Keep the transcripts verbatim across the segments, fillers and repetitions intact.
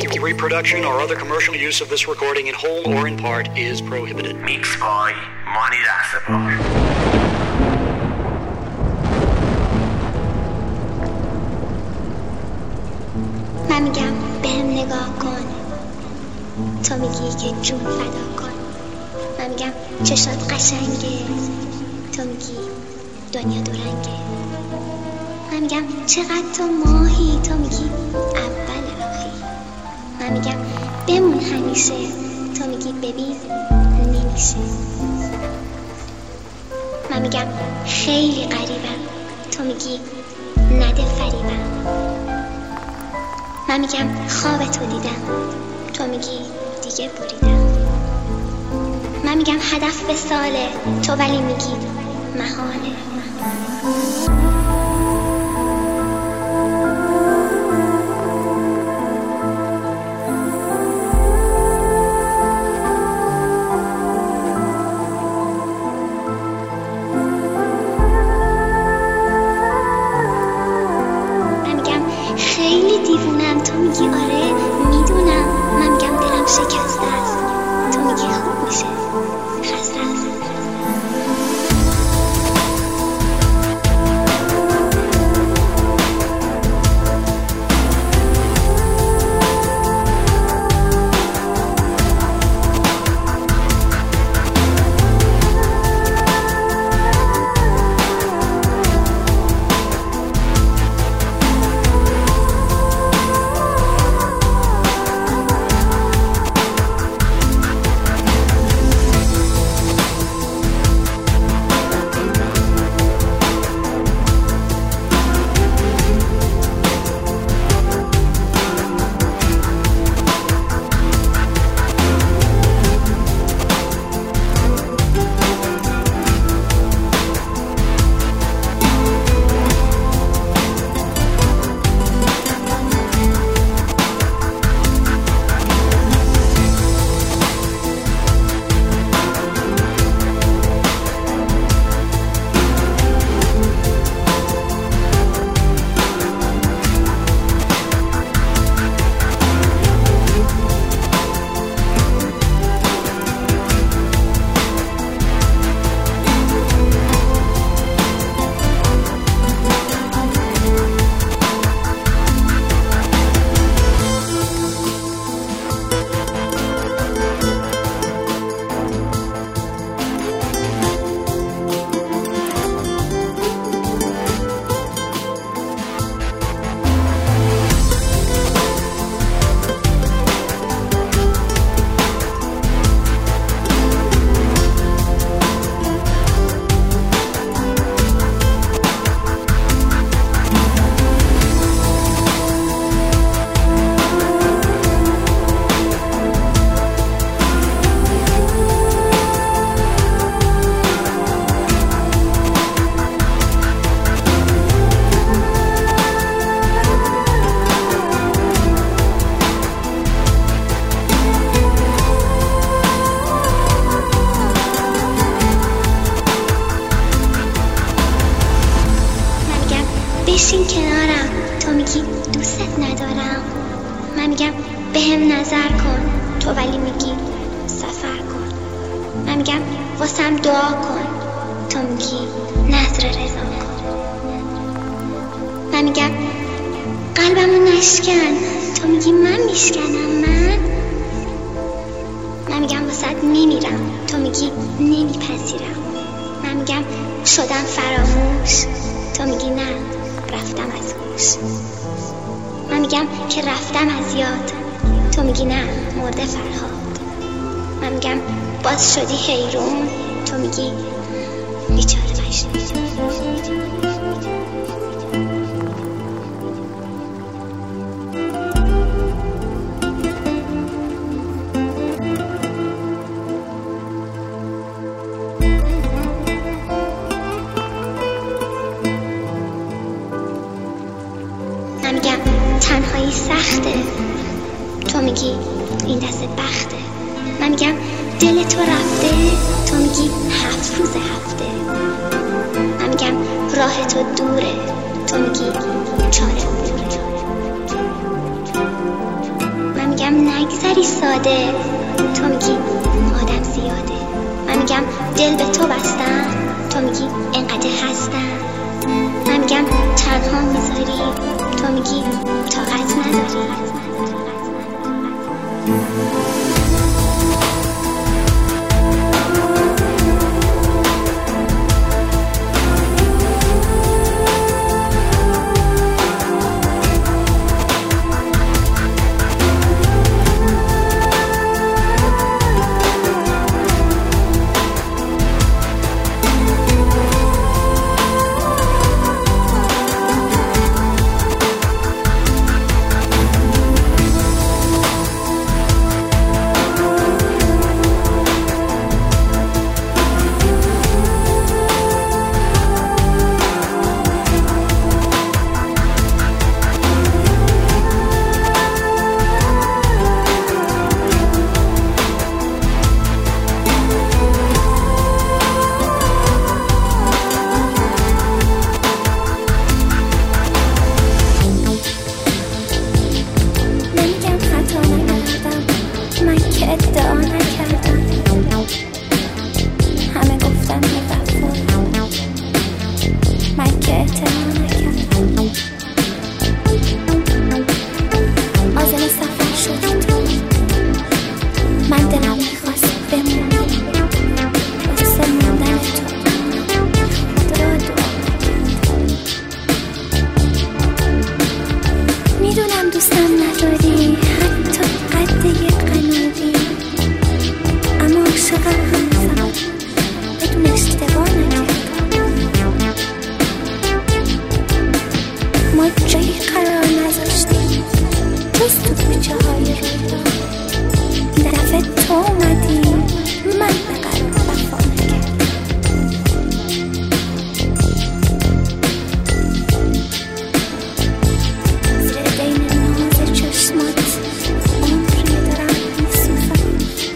Reproduction or other commercial use of this recording in whole or in part is prohibited. Mix by Mani Rasapar. من میگم بهم نگاه کن، تو میگی که جون فدا کن. من میگم چشات قشنگه، تو میگی دنیا دورنگه. من میگم چقدر تو ماهی، تو میگی اول راهی. من میگم بمون همیشه، تو میگی ببین نمیشه. من میگم خیلی غریبم، تو میگی نده فریبم. من میگم خواب تو دیدم، تو میگی دیگه بریدم. من میگم هدف به ساله، تو ولی میگی محاله. دیوونم، تو میگی آره میدونم. من میگم دلم شکسته است، تو میگی خوب میشه خسته است. بشین کنارم، تو میگی دوستت ندارم. من میگم بهم نظر کن، تو ولی میگی سفر کن. من میگم واسم دعا کن، تو میگی نظر رضا کن. من میگم قلبمو نشکن، تو میگی من میشکنم. من من میگم واست میمیرم، تو میگی نمیپذیرم. من میگم شدم فراموش، تو میگی نه رفتم از هوش. من میگم که رفتم از یاد، تو میگی نه مرده فرهاد. من میگم باز شدی حیرون، تو میگی بیچاره مجنون. من میگم تنهایی سخته، تو میگی این دست بخته. من میگم دل تو رفته، تو میگی هفت روز هفته. من میگم راه تو دوره، تو میگی چاره دوره. من میگم میگم نگذری ساده، تو میگی آدم زیاده. من میگم دل به تو بستم، تو میگی انقدر هستم. من میگم تنها میذاری، تو میگی طاقت نداری. ادعا نکردم، همه گفتن بی‌وفا، من که اعتنا نکردم. عازم سفر شدی تو، من دلم میخواست بمونم واسه موندن تو. دعا دعا میدونم دوستم نداری، حتی قد یک قناری، اما عاشقم هنوزم بدون اشتباه نکردم. ما جایی قرار نذاشتیم جز تو کوچه های رویا. دفعه تو اومدی، من به قرار وفا نکردم. زیر دین ناز چشمات عمری دارم میسوزم،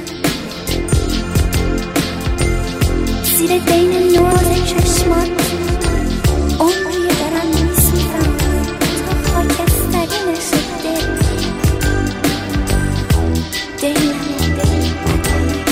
زیر دین ناز چشمات عمری دارم میسوزم. تا خاکستری نشده دینم دین بدنی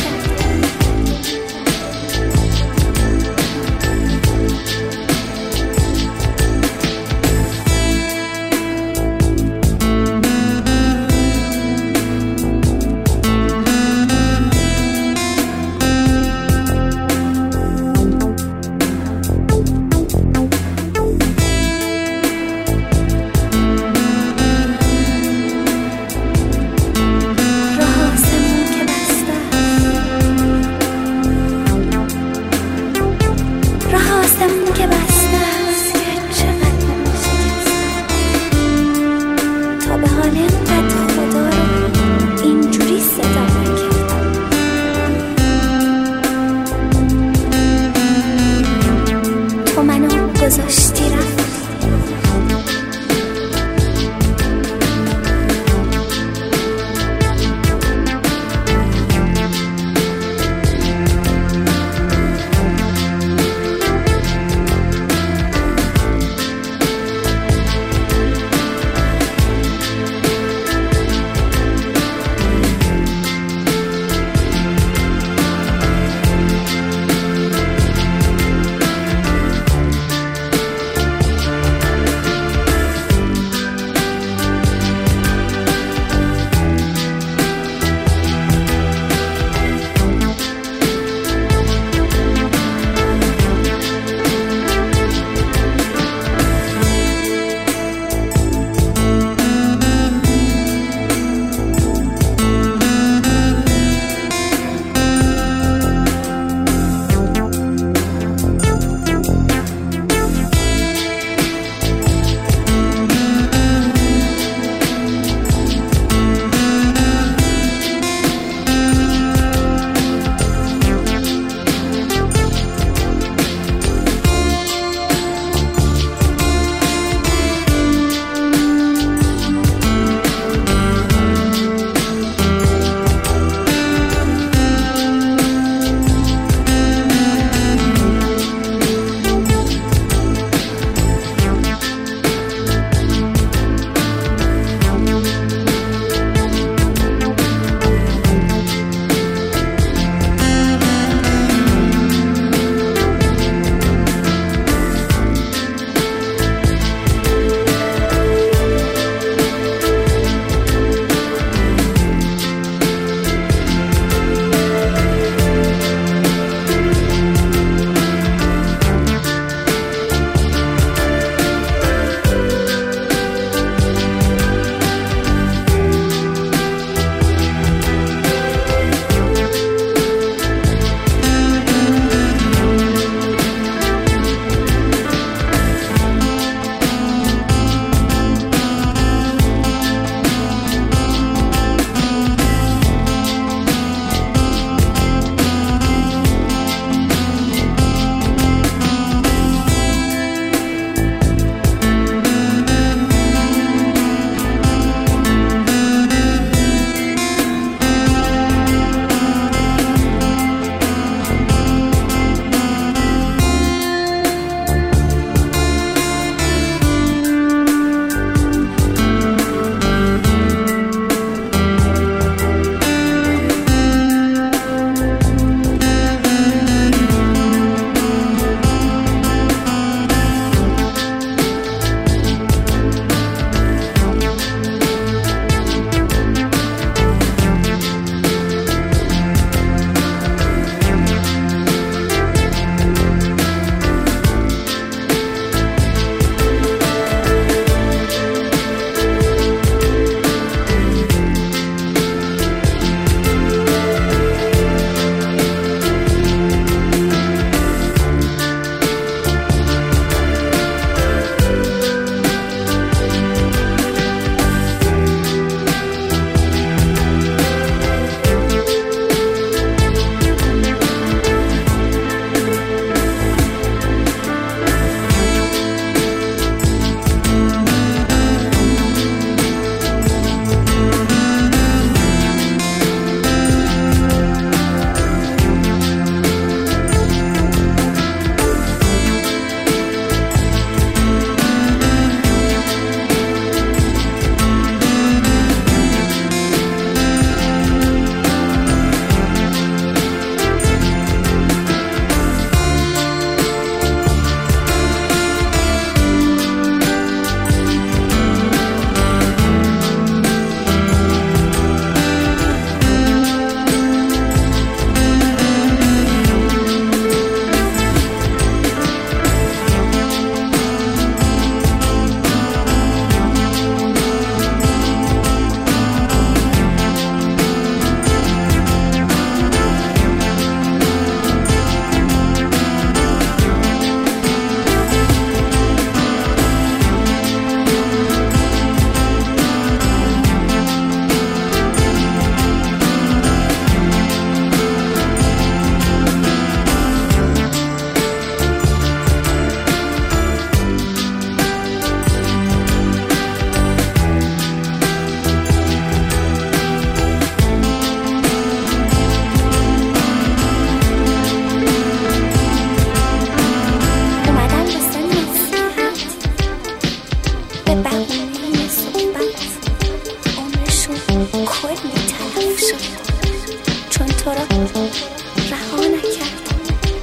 کلی تلف شد چون تو را رها نکردم.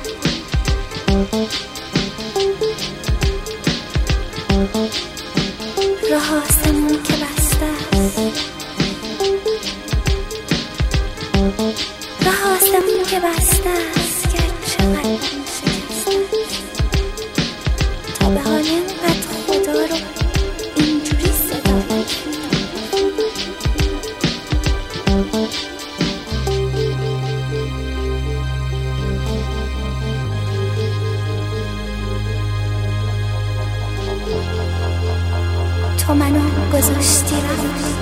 راه آسمون که بسته است، راه آسمون که بسته است، گرچه قلبم شکسته تا به حال اینقدر خدا رو اینجوری صدا نکردم. تو منو گذاشتی رفتی،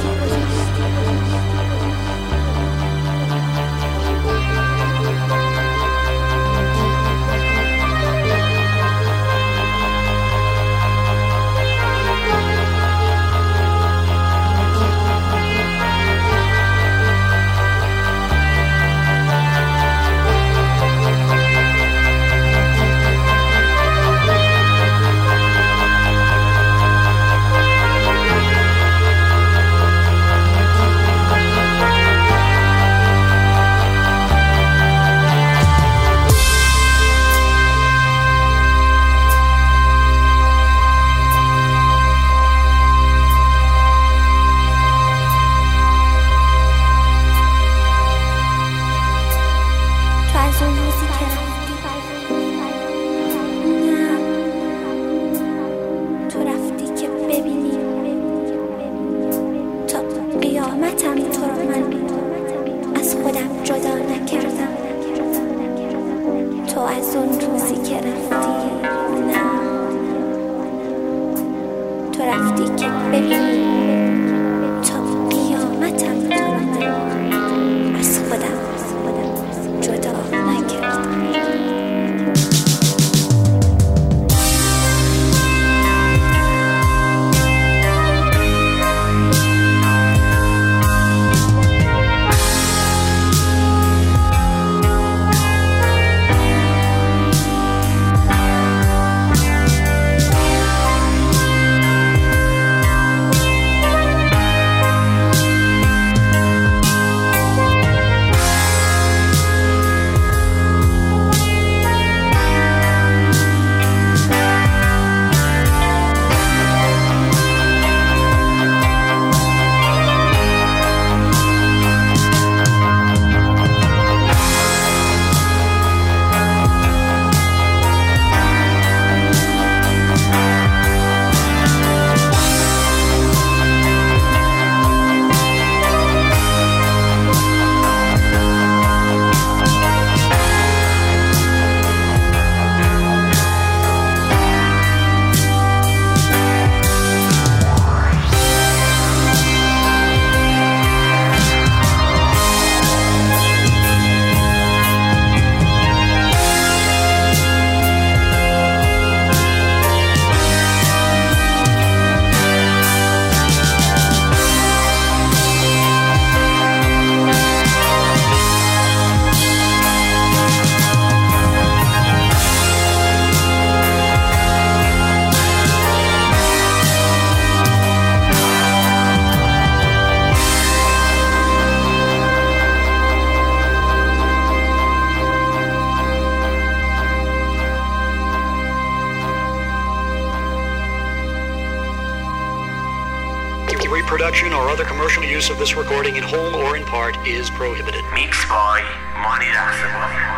Reproduction or other commercial use of this recording in whole or in part is prohibited. Mixed by Mani Rasabov.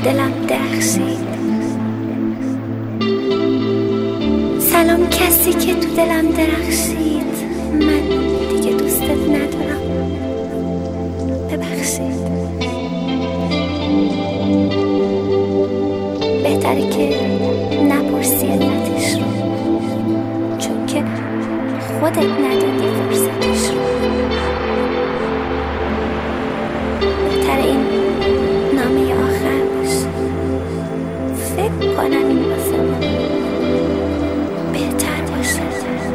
دلم درخشید. سلام کسی که تو دلم درخشید، من دیگه دوستت ندارم، ببخشید. بهتره که نپرسی علتش رو، چون که خودت ندادی فرصتش رو. بهتره این نامه آخر باشه. فکر کنم این واسه من بهتر باشه.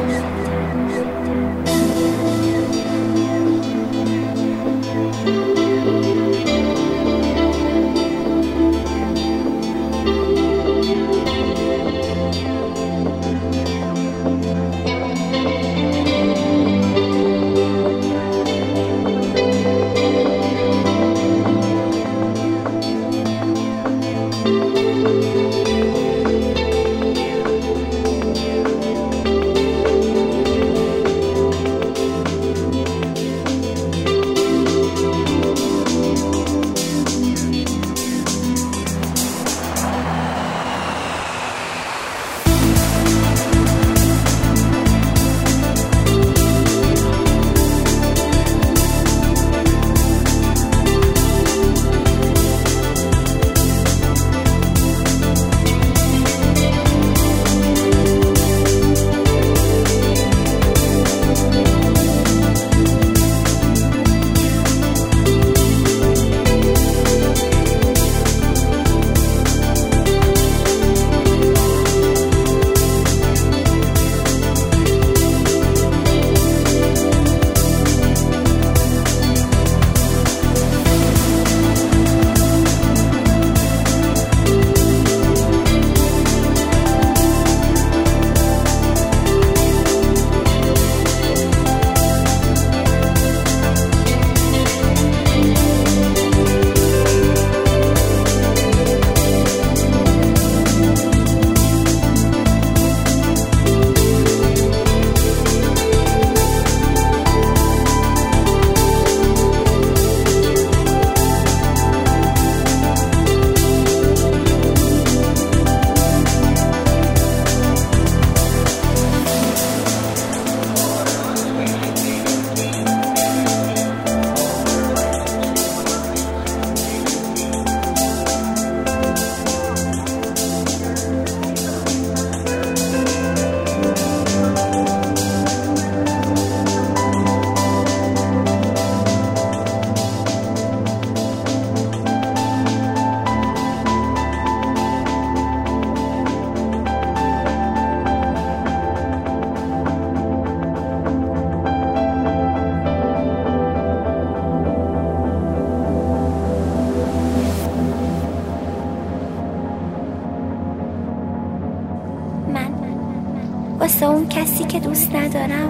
واسه اون کسی که دوست ندارم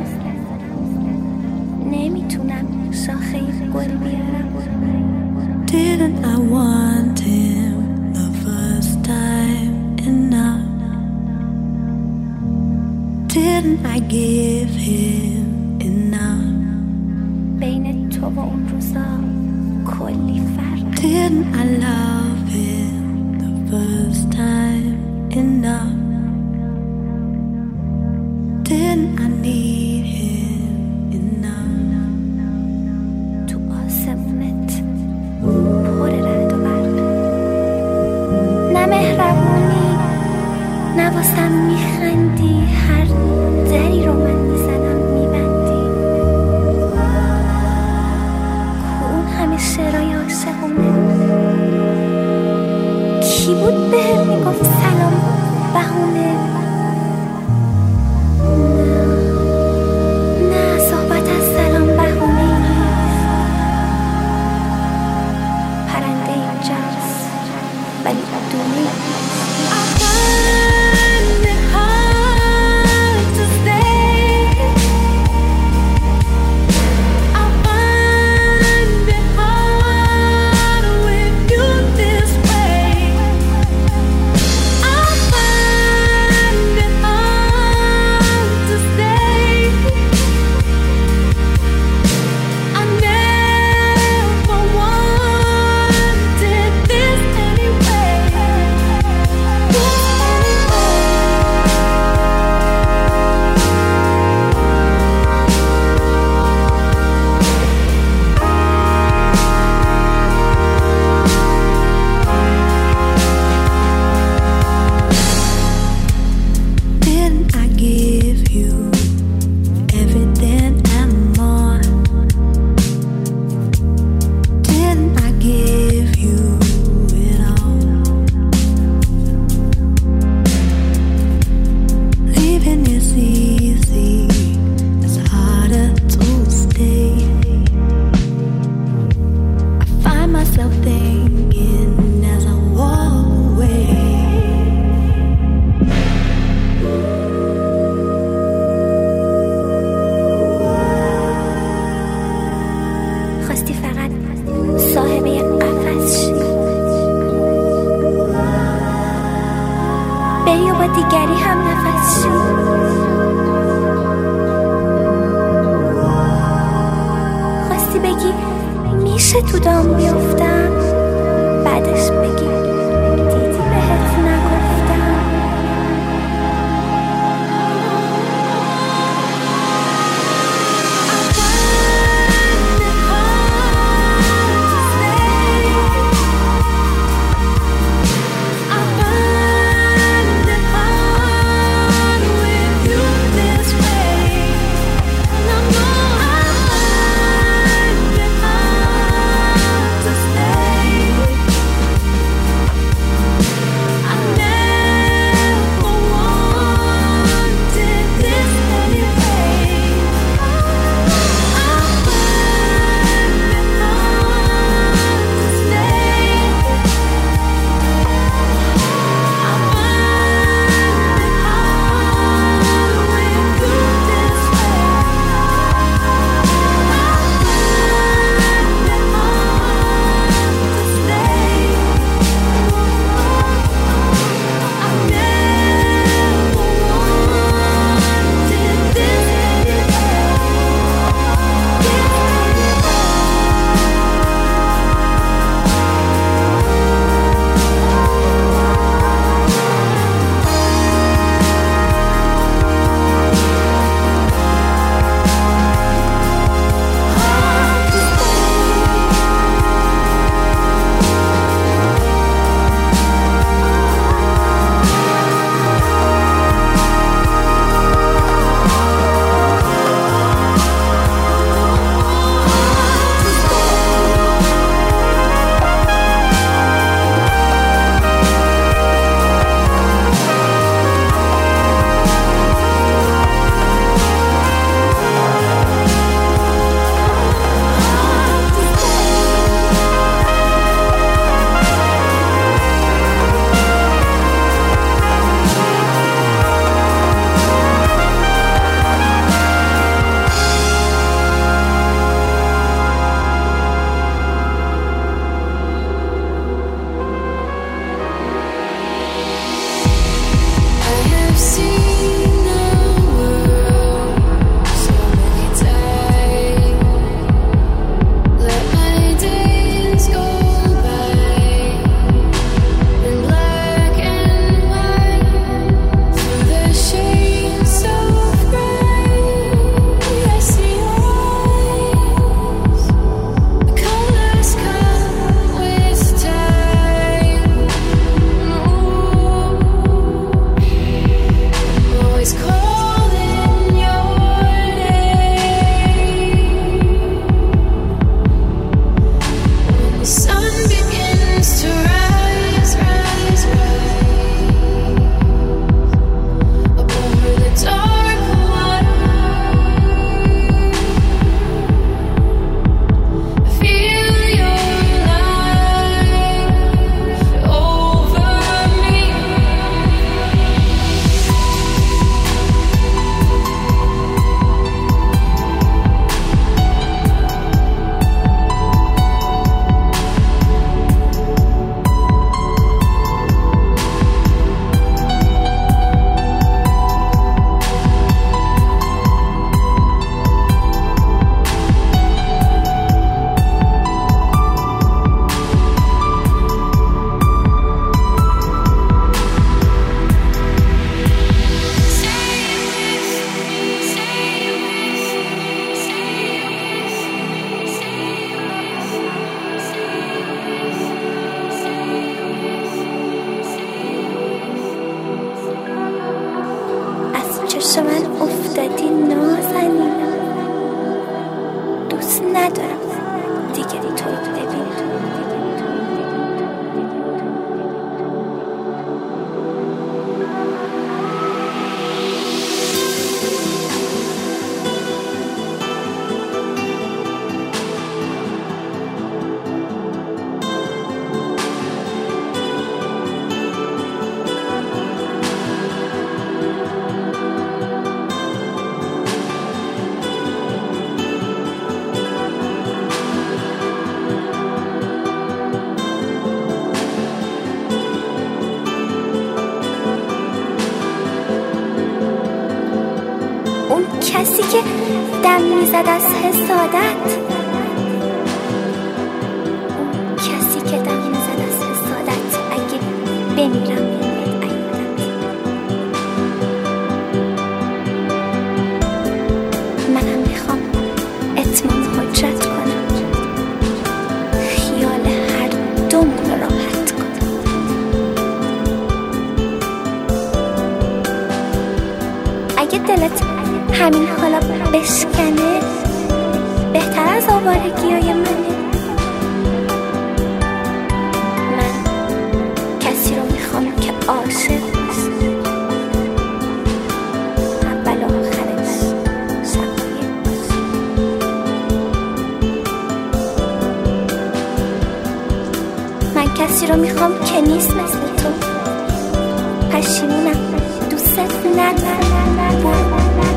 نمیتونم شاخه گل بیارم. Didn't I want him the first time enough? Didn't I give him enough? بین تو و اون روزا کلی فرق. Didn't I love him the first time enough? Didn't I need him enough? تو آسمونت پر رعد و برق، نه مهربونی نه واسم میخندی، هر دری رو من میزنم میبندی. کون همه شعرهای عاشقونه؟ کی بود بهم میگفت سلام بهونه؟ تو دام بیفتم بعدش بگی دیدی بهت نگفتم. چشم من افتادی نازنی، دوست ندارم دیگه تو ببینم. کسی که دم میزد از حسادت، از آوارگی های منه. من کسی رو میخوام که عاشق باشه، اول و آخرش شقایق باشه. من کسی رو میخوام که نیست مثل تو، پشیمونم دوست ندارم.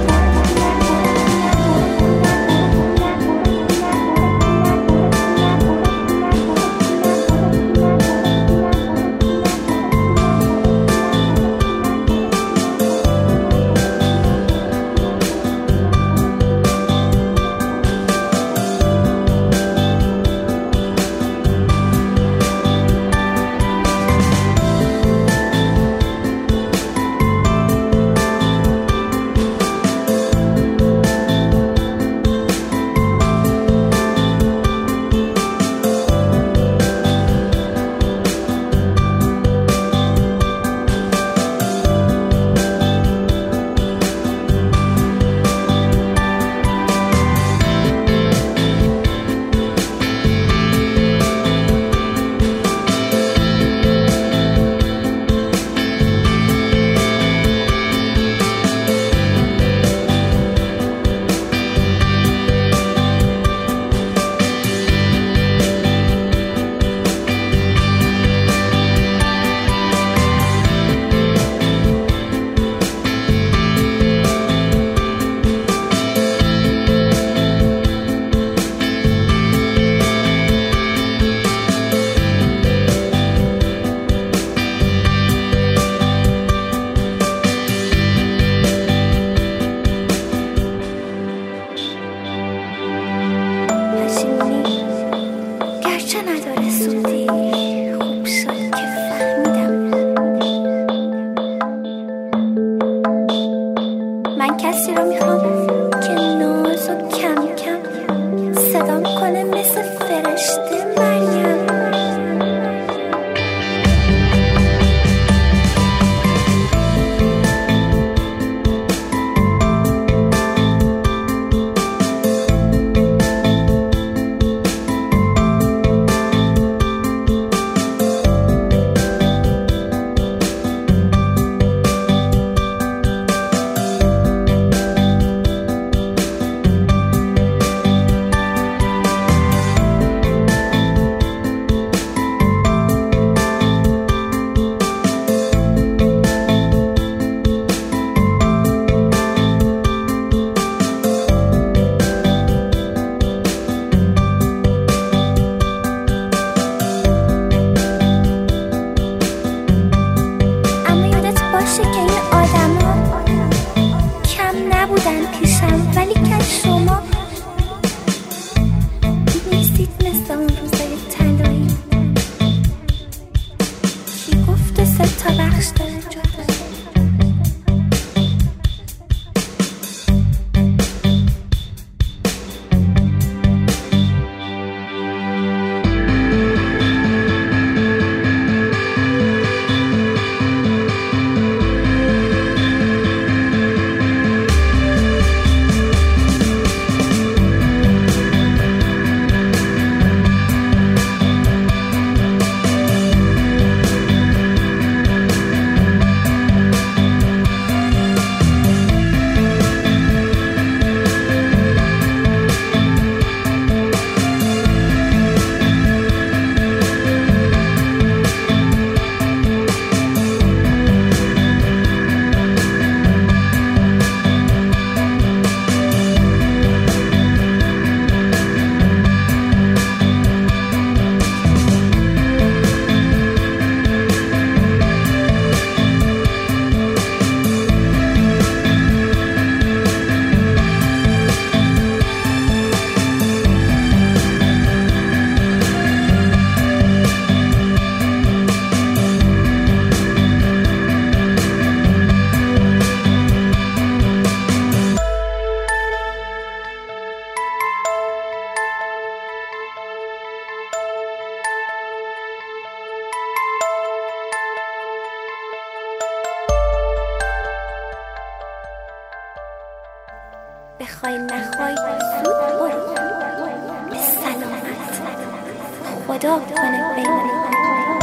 من کسی رو میخوام که ناز و کم کم صدام کنه مثل فرشته مریم. خدا کنه بین ما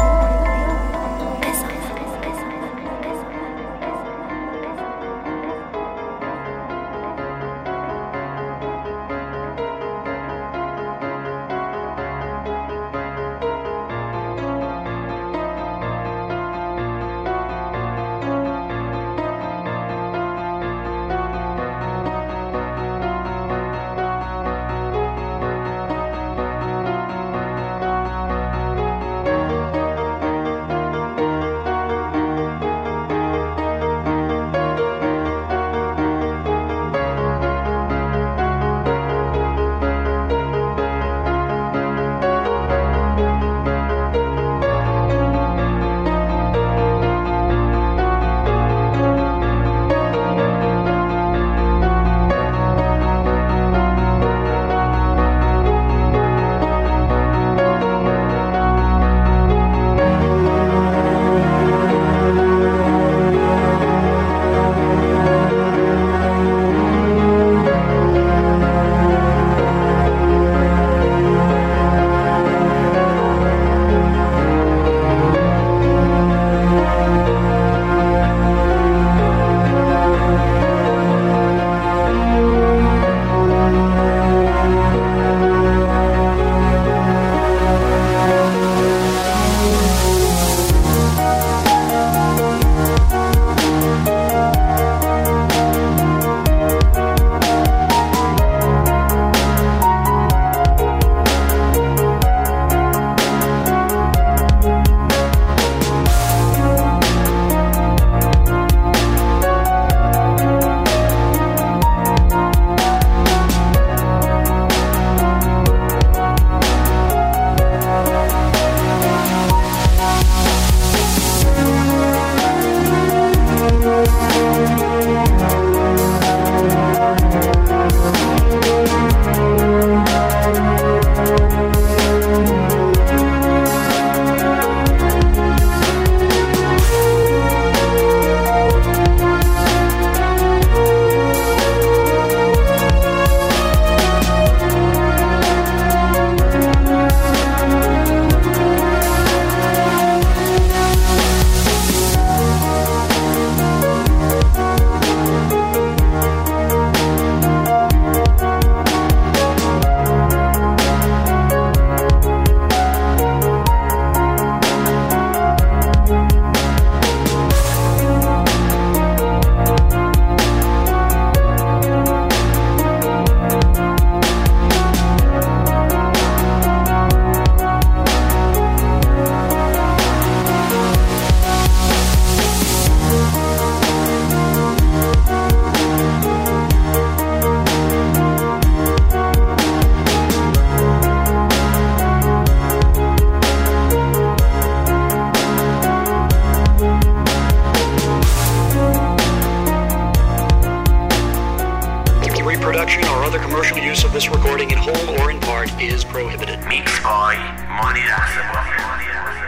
Commercial use of this recording in whole or in part is prohibited. Mixed by Money That's